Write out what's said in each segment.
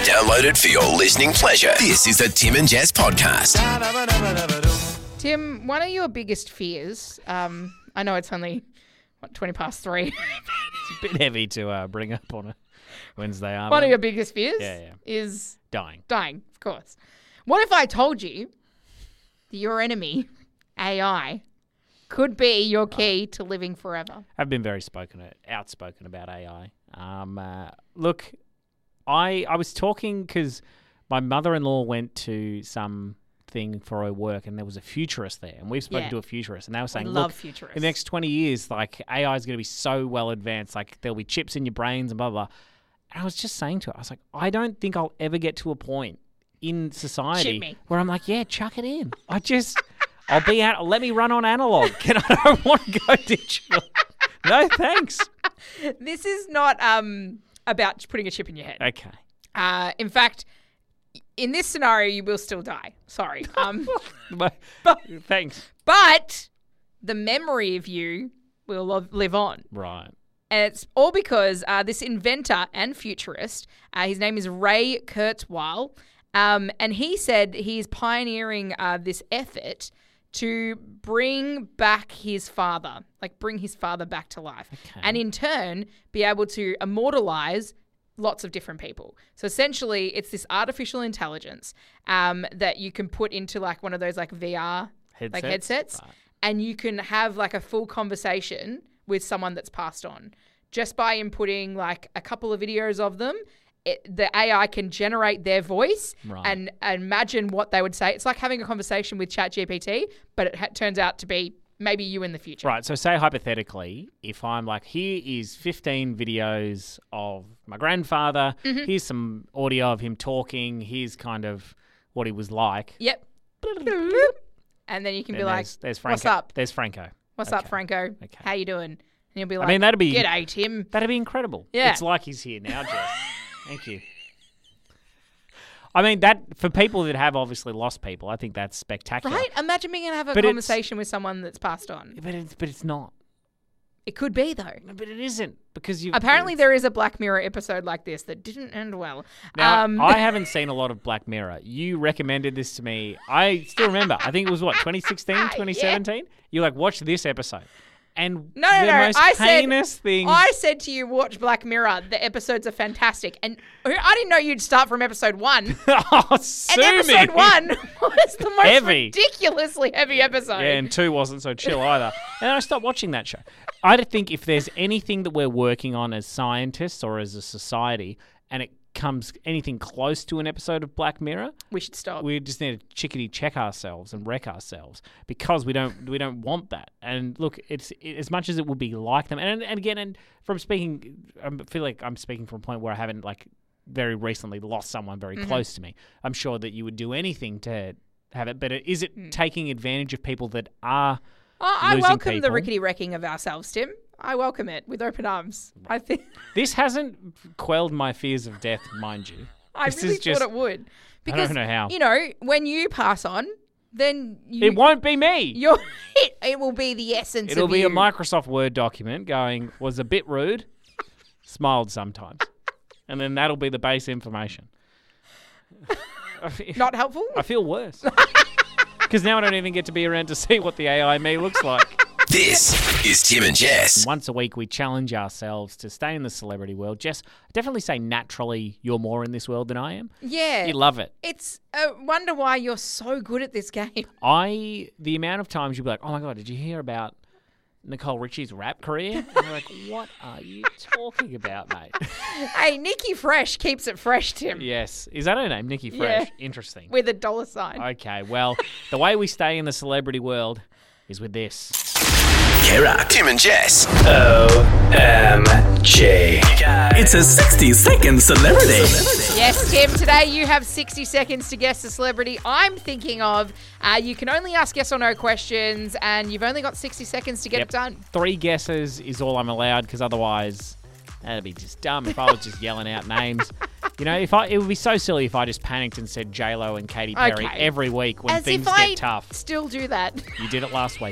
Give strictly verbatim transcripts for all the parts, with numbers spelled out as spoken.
Download it for your listening pleasure. This is the Tim and Jess podcast. Tim, one of your biggest fears, um, I know it's only, what, twenty past three. It's a bit heavy to uh, bring up on a Wednesday afternoon. One of your biggest fears Yeah, yeah. is Dying. dying, of course. What if I told you that your enemy, A I, could be your key to living forever? I've been very spoken, outspoken about A I. Um, uh, look, I I was talking because my mother-in-law went to some thing for her work, and there was a futurist there, and we've spoken Yeah. to a futurist, and they were saying, I love look, futurists. in the next twenty years, like A I is going to be so well advanced, like there'll be chips in your brains and blah blah. And I was just saying to her, I was like, I don't think I'll ever get to a point in society Shit me. where I'm like, yeah, chuck it in. I just, I'll be out. Let me run on analog. Can I don't want to go digital. No, thanks. This is not um, about putting a chip in your head. Okay. Uh, in fact, in this scenario, you will still die. Sorry. Um, But, thanks. but the memory of you will lo- live on. Right. And it's all because uh, this inventor and futurist, uh, his name is Ray Kurzweil, um, and he said he's pioneering uh, this effort to bring back his father, like bring his father back to life, Okay. and in turn be able to immortalize lots of different people. So essentially, it's this artificial intelligence um, that you can put into like one of those like V R like Headsets? headsets, Right. and you can have like a full conversation with someone that's passed on just by inputting like a couple of videos of them. It, the A I can generate their voice Right. and, and imagine what they would say. It's like having a conversation with ChatGPT, but it ha- turns out to be maybe you in the future. Right. So say hypothetically, if I'm like, here is fifteen videos of my grandfather, Mm-hmm. here's some audio of him talking, here's kind of what he was like. Yep. And then you can Then be like, there's, there's Franco. what's up? There's Franco. What's Okay. up, Franco? Okay. How you doing? And you'll be like, mean, that'd be- G'day, Tim. That'd be incredible. Yeah. It's like he's here now, Jess. Thank you. I mean, that for people that have obviously lost people, I think that's spectacular. Right? Imagine being able to have a But it's- conversation with someone that's passed on. But it's, but it's not. It could be, though. But it isn't because you. Apparently, there is a Black Mirror episode like this that didn't end well. Now, um, I haven't seen a lot of Black Mirror. You recommended this to me. I still remember. I think it was, what, twenty sixteen, twenty seventeen? You're like, watch this episode. And No, no, the no. most I said, heinous thing. I said to you, watch Black Mirror. The episodes are fantastic. And I didn't know you'd start from episode one. oh, sue And episode me. one was the most Heavy. ridiculously heavy episode. Yeah, and two wasn't so chill either. And I stopped watching that show. I think if there's anything that we're working on as scientists or as a society, and it comes anything close to an episode of Black Mirror, We should stop. we just need to chickadee check ourselves and wreck ourselves because we don't we don't want that. And look, it's it, as much as it would be like them. And and again, and from speaking, I feel like I'm speaking from a point where I haven't like very recently lost someone very Mm-hmm. close to me. I'm sure that you would do anything to have it. But is it Mm. taking advantage of people that are? Oh, I losing welcome the people? rickety wrecking of ourselves, Tim. I welcome it with open arms. I think This hasn't quelled my fears of death, mind you. I This really is just- thought it would. I Because don't know how. you know, when you pass on, then you, It won't be me. You're, it, it will be the essence It'll of be you. a Microsoft Word document going, was a bit rude, smiled sometimes. And then that'll be the base information. I feel, Not helpful? I feel worse. Because now I don't even get to be around to see what the A I me looks like. This is Tim and Jess. Once a week, we challenge ourselves to stay in the celebrity world. Jess, I definitely say naturally you're more in this world than I am. Yeah. You love it. It's I wonder why you're so good at this game. I, the amount of times you'll be like, oh my God, did you hear about Nicole Richie's rap career? And you're like, what are you talking about, mate? Hey, Nikki Fresh keeps it fresh, Tim. Yes. Is that her name? Nikki Fresh. Yeah. Interesting. With a dollar sign. Okay, well, the way we stay in the celebrity world is with this. Kira, Tim and Jess. O M G. It's a sixty second celebrity. Yes, Tim, today you have sixty seconds to guess the celebrity I'm thinking of. Uh, you can only ask yes or no questions, and you've only got sixty seconds to get Yep. it done. Three guesses is all I'm allowed because otherwise that'd be just dumb if I was just yelling out names. You know, if I it would be so silly if I just panicked and said J Lo and Katy Perry Okay. every week when As things if get I tough. still do that. You did it last week.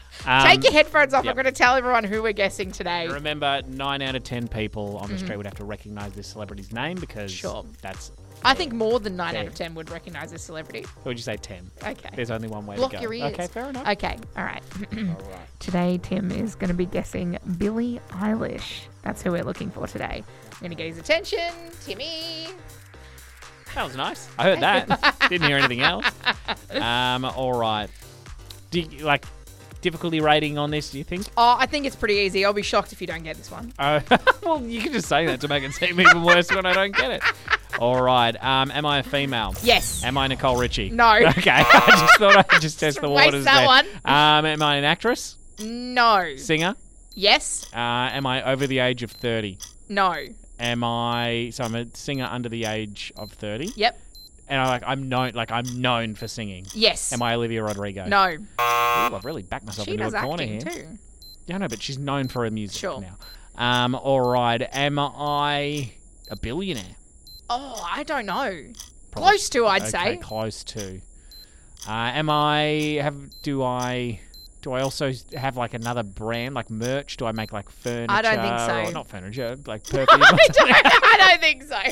Um, Take your headphones off. yep. I'm going to tell everyone who we're guessing today. Remember, nine out of ten people on the street would have to recognise this celebrity's name because Sure. that's. I think more than nine Fair. out of ten would recognise this celebrity. Or would you say ten? Okay. There's only one way Block to go. your ears. Okay, fair enough. Okay, all right. All right. Today, Tim is going to be guessing Billie Eilish. That's who we're looking for today. I'm going to get his attention. Timmy. That was nice. I heard that. Didn't hear anything else. Um, all right. Do you, like difficulty rating on this? Do you think? Oh, I think it's pretty easy. I'll be shocked if you don't get this one. Uh, well, you can just say that to make it seem even worse when I don't get it. All right. Um, am I a female? Yes. Am I Nicole Richie? No. Okay. I just thought I'd just test the Waste waters that there. one. Um, am I an actress? No. Singer? Yes. Uh, am I over the age of thirty? No. Am I? So I'm a singer under the age of thirty. Yep. And I like I'm known like I'm known for singing. Yes. Am I Olivia Rodrigo? No. Ooh, I've really backed myself She into does a corner acting here. too. Yeah, I know, but she's known for her music Sure. now. Um, all right. Am I a billionaire? Oh, I don't know. Probably- Close to, I'd okay, say. close to. Uh, am I have? Do I? Do I also have like another brand, like merch? Do I make like furniture? I don't think so. Or not furniture, like perfume. I, don't, I don't think so.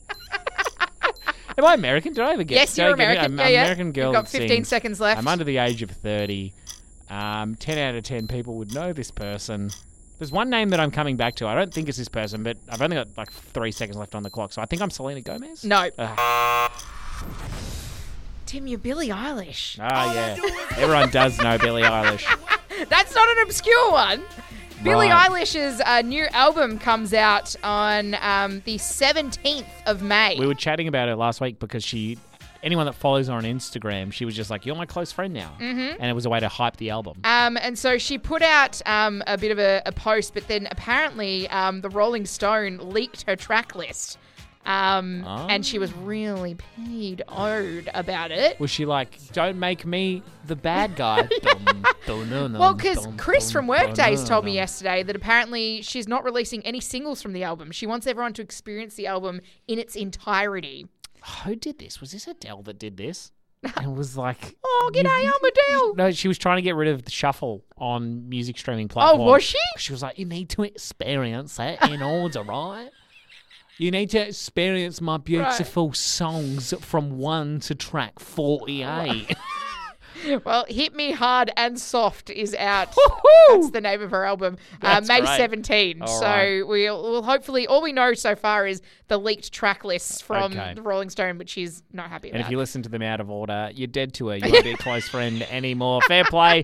Am I American? Did I ever get? Yes, did you're I get it? American. I'm Yeah, yeah. American girl. You've got that fifteen sings. seconds left. I'm under the age of thirty. Um, ten out of ten people would know this person. There's one name that I'm coming back to. I don't think it's this person, but I've only got like three seconds left on the clock, so I think I'm Selena Gomez. No. Ugh. Tim, you're Billie Eilish. Ah, yeah. Everyone does know Billie Eilish. That's not an obscure one. Billie Right. Eilish's uh, new album comes out on um, the seventeenth of May. We were chatting about her last week because she, anyone that follows her on Instagram, she was just like, "You're my close friend now," mm-hmm. and it was a way to hype the album. Um, and so she put out um, a bit of a, a post, but then apparently um, the Rolling Stone leaked her track list. Um, Oh. And she was really peed owed about it. Was she like, "Don't make me the bad guy"? Well, because Chris from Workdays told me yesterday that apparently she's not releasing any singles from the album. She wants everyone to experience the album in its entirety. Who did this? Was this Adele that did this? And was like, Oh, g'day, I'm Adele. no, she was trying to get rid of the shuffle on music streaming platforms. Oh, was she? She was like, "You need to experience it in order, right? You need to experience my beautiful songs from one to track forty-eight." Well, Hit Me Hard and Soft is out. Woohoo! That's the name of her album. Uh, That's May great. seventeenth. All so right. we'll, we'll hopefully, all we know so far is the leaked track lists from Okay. the Rolling Stone, which she's not happy And about. if you listen to them out of order, you're dead to her. You won't be a close friend anymore. Fair play.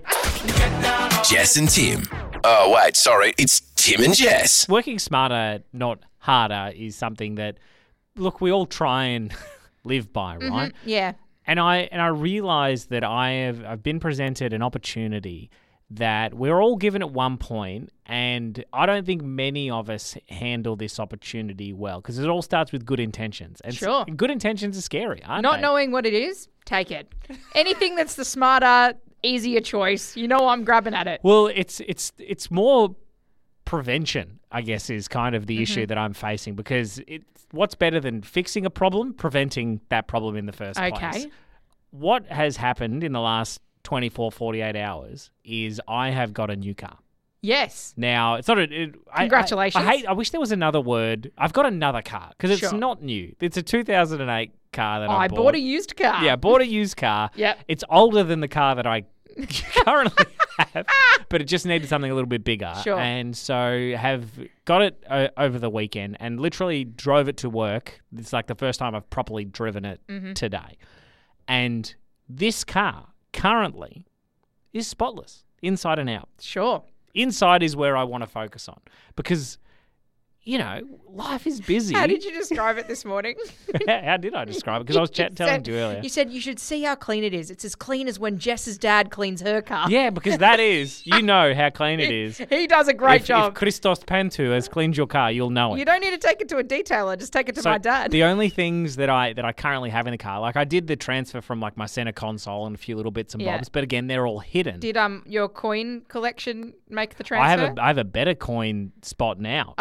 Jess and Tim. Oh, wait, sorry. It's Tim and Jess. Working smarter, not harder, is something that, look, we all try and live by, right? yeah. And I and I realize that I have I've been presented an opportunity that we're all given at one point, and I don't think many of us handle this opportunity well because it all starts with good intentions. And s- Sure. good intentions are scary, aren't Not they? knowing what it is, take it. Anything that's the smarter, easier choice, you know I'm grabbing at it. Well, it's it's it's more prevention, I guess, is kind of the Mm-hmm. issue that I'm facing because it, what's better than fixing a problem? Preventing that problem in the first place. Okay. What has happened in the last twenty-four, forty-eight hours is I have got a new car. Yes. Now, it's not a... It, I- Congratulations. I, I hate. I wish there was another word. I've got another car because it's Sure. not new. It's a two thousand eight car that Oh, I I bought. bought a used car. Yeah, I bought a used car. Yep. It's older than the car that I currently have, but it just needed something a little bit bigger. Sure. And so have got it uh, over the weekend and literally drove it to work. It's like the first time I've properly driven it Mm-hmm. today. And this car currently is spotless inside and out. Sure. Inside is where I want to focus on because, you know, life is busy. How did you describe it this morning? How did I describe it? Because I was chat- telling said, you earlier. You said you should see how clean it is. It's as clean as when Jess's dad cleans her car. Yeah, because that is, you know how clean it is. He does a great if, job. If Christos Pantu has cleaned your car, you'll know it. You don't need to take it to a detailer. Just take it to So my dad. The only things that I that I currently have in the car, like I did the transfer from like my center console and a few little bits and Yeah. bobs, but again, they're all hidden. Did um your coin collection make the transfer? I have a I have a better coin spot now. Oh. So the,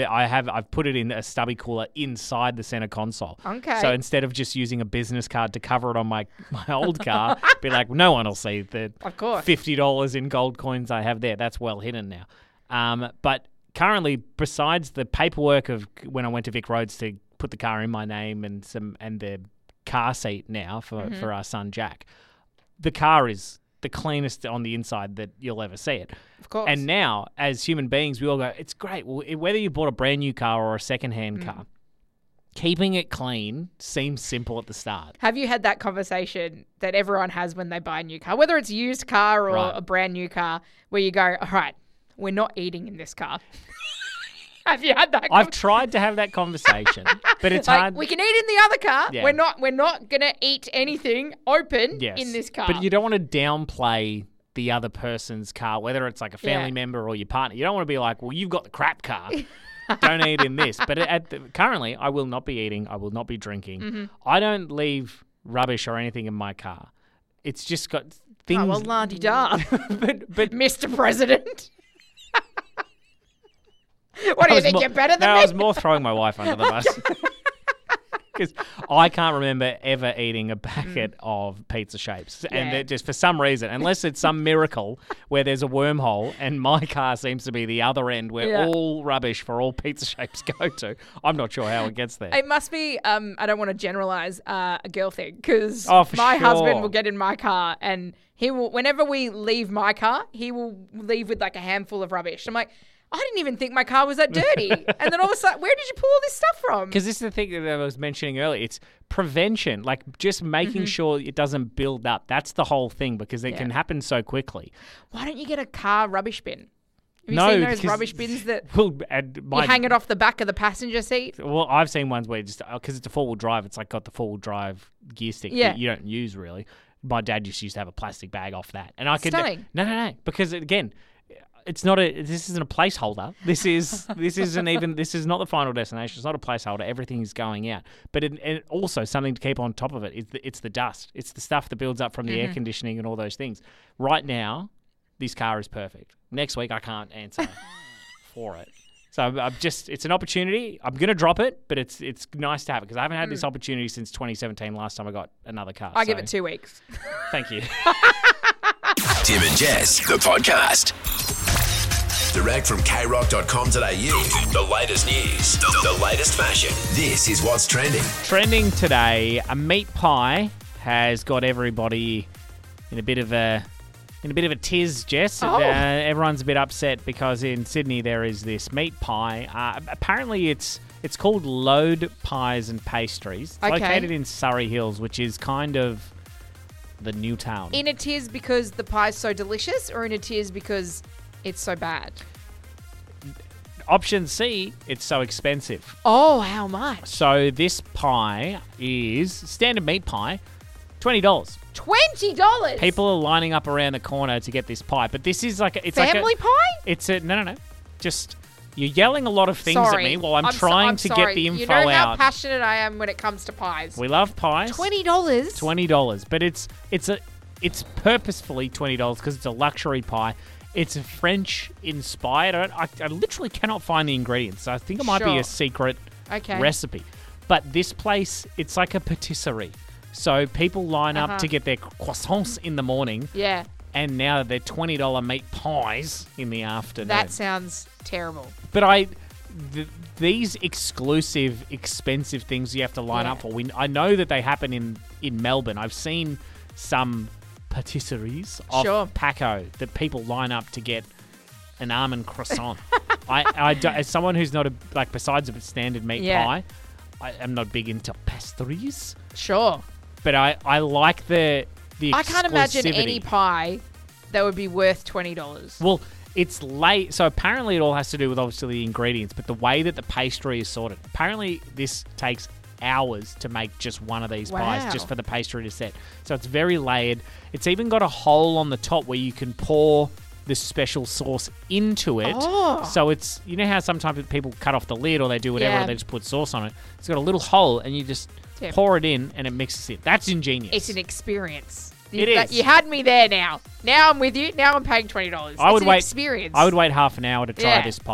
that I have I've put it in a stubby cooler inside the center console. Okay. So instead of just using a business card to cover it on my, my old car, be like, no one will see the Of course. fifty dollars in gold coins I have there. That's well hidden now. Um, but currently, besides the paperwork of when I went to Vic Roads to put the car in my name and some and the car seat now for, Mm-hmm. for our son Jack, the car is the cleanest on the inside that you'll ever see it. Of course. And now, as human beings, we all go, it's great. Well, it- whether you bought a brand new car or a second-hand Mm. car, keeping it clean seems simple at the start. Have you had that conversation that everyone has when they buy a new car, whether it's a used car or Right. a brand new car, where you go, all right, we're not eating in this car. Have you had that? I've tried to have that conversation, but it's like, hard. we can eat in the other car. Yeah. We're not. We're not gonna eat anything open Yes. in this car. But you don't want to downplay the other person's car, whether it's like a family Yeah. member or your partner. You don't want to be like, well, you've got the crap car. Don't eat in this. But at the, currently, I will not be eating. I will not be drinking. Mm-hmm. I don't leave rubbish or anything in my car. It's just got things. Oh, well, la-di-da. but but Mister President. What do I you was think? more- You're better than no, me? I was more throwing my wife under the bus. Because I can't remember ever eating a packet of pizza shapes. And Yeah. it just for some reason, unless it's some miracle where there's a wormhole and my car seems to be the other end where Yeah. all rubbish for all pizza shapes go to, I'm not sure how it gets there. It must be, um, I don't want to generalize uh, a girl thing, because Oh, for my husband sure. will get in my car and he will, whenever we leave my car, he will leave with like a handful of rubbish. I'm like, I didn't even think my car was that dirty. And then all of a sudden, where did you pull all this stuff from? Because this is the thing that I was mentioning earlier. It's prevention, like just making Mm-hmm. sure it doesn't build up. That's the whole thing because it Yeah. can happen so quickly. Why don't you get a car rubbish bin? Have you No, seen those because- rubbish bins that Well, and my, you hang it off the back of the passenger seat? Well, I've seen ones where just because it's a four wheel drive, it's like got the four wheel drive gear stick Yeah. that you don't use really. My dad just used to have a plastic bag off that, and I could Stunning. no, no, no, because again, it's not a. This isn't a placeholder. This is this isn't even. This is not the final destination. It's not a placeholder. Everything is going out. But it, and also something to keep on top of it is the, it's the dust. It's the stuff that builds up from the Mm-hmm. air conditioning and all those things. Right now, this car is perfect. Next week, I can't answer for it. So I'm, I'm just, it's an opportunity. I'm going to drop it, but it's it's nice to have it because I haven't had this opportunity since twenty seventeen, last time I got another car. I give So it two weeks. Thank you. Tim and Jess, the podcast. Direct from k rock dot com dot a u. The latest news, the latest fashion. This is what's trending. Trending today, a meat pie has got everybody in a bit of a in a bit of a tiz, Jess. Oh. Uh, everyone's a bit upset because in Sydney there is this meat pie. Uh, apparently it's it's called Load Pies and Pastries. It's Okay. located in Surrey Hills, which is kind of the new town. In a tears because the pie's so delicious, or in a tears because it's so bad? Option C, it's so expensive. Oh, how much? So this pie is standard meat pie, twenty dollars. Twenty dollars. People are lining up around the corner to get this pie, but this is like a, it's family like a, pie. It's a no, no, no. Just you're yelling a lot of things Sorry, at me while I'm, so- trying I'm to sorry. get the info You know how out. passionate I am when it comes to pies. We love pies. Twenty dollars. Twenty dollars, but it's it's a it's purposefully twenty dollars because it's a luxury pie. It's French inspired. I, I, I literally cannot find the ingredients. So I think it might be Sure. a secret Okay. recipe. But this place, it's like a patisserie. So people line Uh-huh. up to get their croissants in the morning, Yeah, and now they're twenty dollars meat pies in the afternoon. that sounds terrible. But I, th- these exclusive, expensive things you have to line Yeah. up for. We, I know that they happen in, in Melbourne. I've seen some patisseries of Sure. Paco that people line up to get an almond croissant. I, I do- as someone who's not a like besides a standard meat Yeah. pie, I am not big into pastries. Sure. But I, I like the the. I can't imagine any exclusivity. pie that would be worth twenty dollars. Well, it's late. So apparently it all has to do with obviously the ingredients, but the way that the pastry is sorted. Apparently this takes hours to make just one of these Wow. pies just for the pastry to set. So it's very layered. It's even got a hole on the top where you can pour the special sauce into it. Oh. So it's, you know how sometimes people cut off the lid or they do whatever Yeah. and they just put sauce on it. It's got a little hole and you just Tim. pour it in and it mixes it. That's ingenious. It's an experience. It You, that- is. You had me there now. Now I'm with you. Now I'm paying twenty dollars. I would it's an wait. experience. I would wait half an hour to try Yeah. this pie.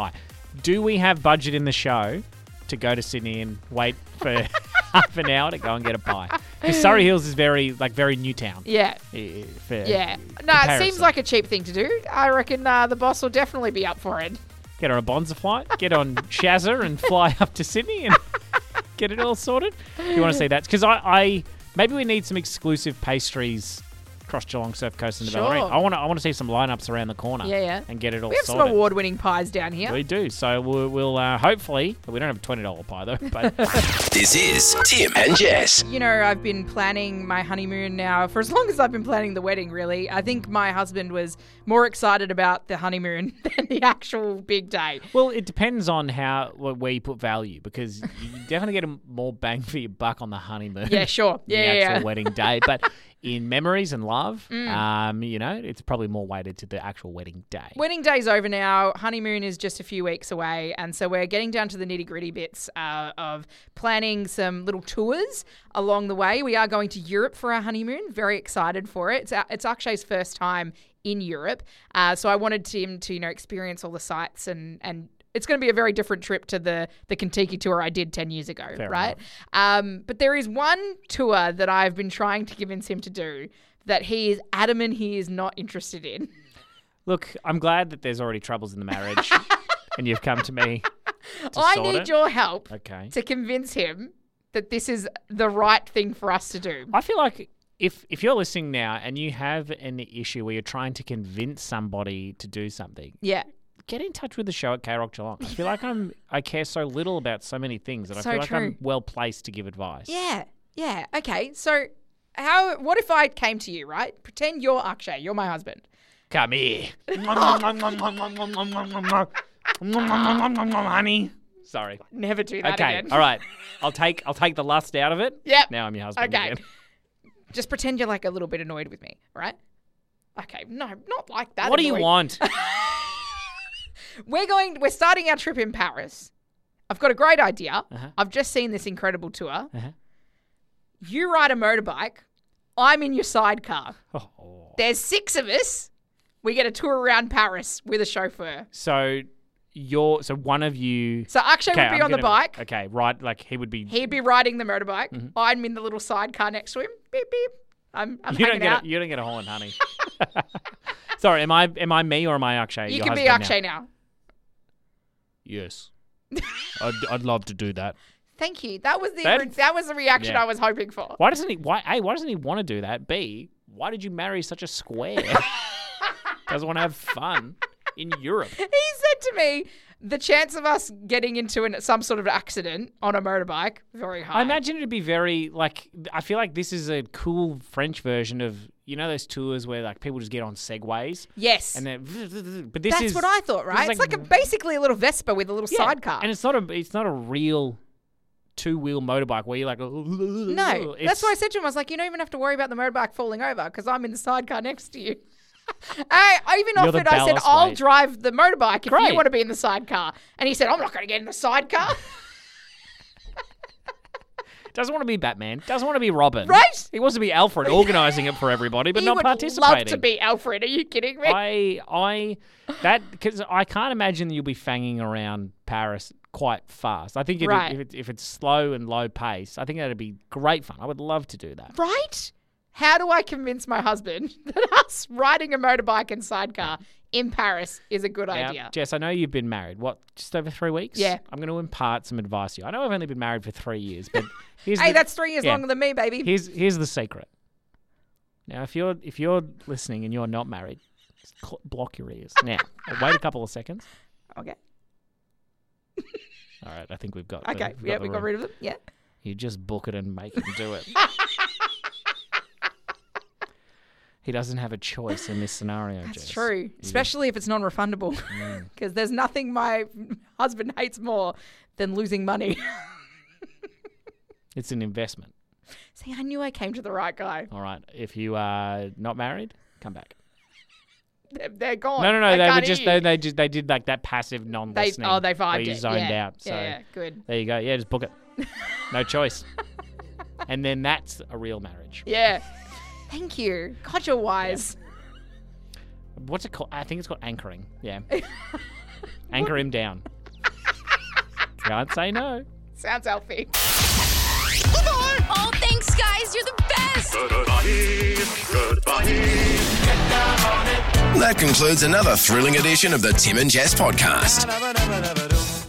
Do we have budget in the show to go to Sydney and wait for half an hour to go and get a pie? Because Surrey Hills is very, like, very Newtown. Yeah. eh, for Yeah. No, it comparison. seems like a cheap thing to do. I reckon uh, the boss will definitely be up for it. Get on a Bonza flight, get on Shazza and fly up to Sydney and get it all sorted. If you want to see that. Because I, I, maybe we need some exclusive pastries across Geelong, Surf Coast and the Sure. Ballarat. I want to I want to see some lineups around the corner. Yeah, yeah. And get it all We have some sorted. award-winning pies down here. We do. So we'll, we'll uh, hopefully, we don't have a twenty dollars pie though, but This is Tim and Jess. You know, I've been planning my honeymoon now for as long as I've been planning the wedding, really. I think my husband was more excited about the honeymoon than the actual big day. well, it depends on how wh- where you put value because you definitely get a more bang for your buck on the honeymoon. Yeah, sure. than Yeah, the yeah, actual yeah. wedding day, but in memories and love, Mm. um, you know, it's probably more weighted to the actual wedding day. Wedding day's over now. Honeymoon is just a few weeks away. And so we're getting down to the nitty gritty bits uh, of planning some little tours along the way. We are going to Europe for our honeymoon. Very excited for it. It's, uh, it's Akshay's first time in Europe. Uh, so I wanted him to, you know, experience all the sights and, and it's going to be a very different trip to the the Kentucky tour I did ten years ago, Fair right? Um, but there is one tour that I've been trying to convince him to do that he is adamant he is not interested in. Look, I'm glad that there's already troubles in the marriage and you've come to me to I sort need it. your help Okay. to convince him that this is the right thing for us to do. I feel like if if you're listening now and you have an issue where you're trying to convince somebody to do something, Yeah. get in touch with the show at K Rock Geelong. I feel like I'm I care so little about so many things that I So feel like true. I'm well placed to give advice. Yeah. Yeah. Okay. So how what if I came to you, right? Pretend you're Akshay, you're my husband. Come here. Honey. Sorry. Never do that Okay. again. All right. I'll take I'll take the lust out of it. Yep. Now I'm your husband Okay. again. Just pretend you're like a little bit annoyed with me, right? Okay. No, not like that. What do you annoyed. want? We're going we're starting our trip in Paris. I've got a great idea. Uh-huh. I've just seen this incredible tour. Uh-huh. You ride a motorbike. I'm in your sidecar. Oh. There's six of us. We get a tour around Paris with a chauffeur. So you're so one of you. So Akshay Okay, would be I'm on the gonna- bike. Okay, right. Like he would be. He'd be riding the motorbike. Mm-hmm. I'm in the little sidecar next to him. Beep beep. I'm, I'm you don't hanging get out. a, you don't get a horn, honey. Sorry, am I am I me or am I Akshay? You your can be husband Akshay now? now. Yes. I'd, I'd love to do that. Thank you. That was the That- that was the reaction Yeah. I was hoping for. Why doesn't he? Why? A. Why doesn't he want to do that? B. Why did you marry such a square? Doesn't want to have fun in Europe. He said to me, the chance of us getting into an, some sort of accident on a motorbike, very high. I imagine it'd be very like. I feel like this is a cool French version of you know those tours where like people just get on segways Yes. and then. But this That's is what I thought, this is right? It's like a, basically a little Vespa with a little yeah, sidecar. and it's not a. It's not a real two wheel motorbike where you're like. No, that's why I said to him, I was like, you don't even have to worry about the motorbike falling over because I'm in the sidecar next to you. I, I even You're the offered, I said, ballast I'll weight. drive the motorbike if you Great. want to be in the sidecar. And he said, I'm not going to get in the sidecar. Doesn't want to be Batman. Doesn't want to be Robin. Right? He wants to be Alfred, organising it for everybody, but he not would participating. love to be Alfred. Are you kidding me? I, I, that because I can't imagine you'll be fanging around Paris quite fast. I think it, Right. if, it, if it's slow and low pace, I think that'd be great fun. I would love to do that. Right? How do I convince my husband that us riding a motorbike and sidecar in Paris is a good Now, idea? Jess, I know you've been married. What, just over three weeks? Yeah. I'm going to impart some advice to you. I know I've only been married for three years, but here's Hey, the, that's three years yeah. longer than me, baby. Here's here's the secret. Now, if you're if you're listening and you're not married, just cl- block your ears. Now, wait a couple of seconds. Okay. All right, I think we've got. the- Okay. we've Yeah, the we got room. rid of them. Yeah. You just book it and make him do it. He doesn't have a choice in this scenario, That's Jess. true, You- especially if it's non-refundable. Because there's nothing my husband hates more than losing money. It's an investment. See, I knew I came to the right guy. All right. If you are not married, come back. They're, they're gone. No, no, no. I They were can't just hear they, you. they just they did like that passive They, non-listening. oh, they where vibed you it. zoned yeah. out. So yeah, yeah, good. there you go. Yeah, just book it. No choice. And then that's a real marriage. Yeah. Thank you. God, you're wise. What's it called? I think it's called anchoring. Yeah. Anchor him down. Can't say no. Sounds healthy. Oh, thanks, guys. You're the best. That concludes another thrilling edition of the Tim and Jess podcast.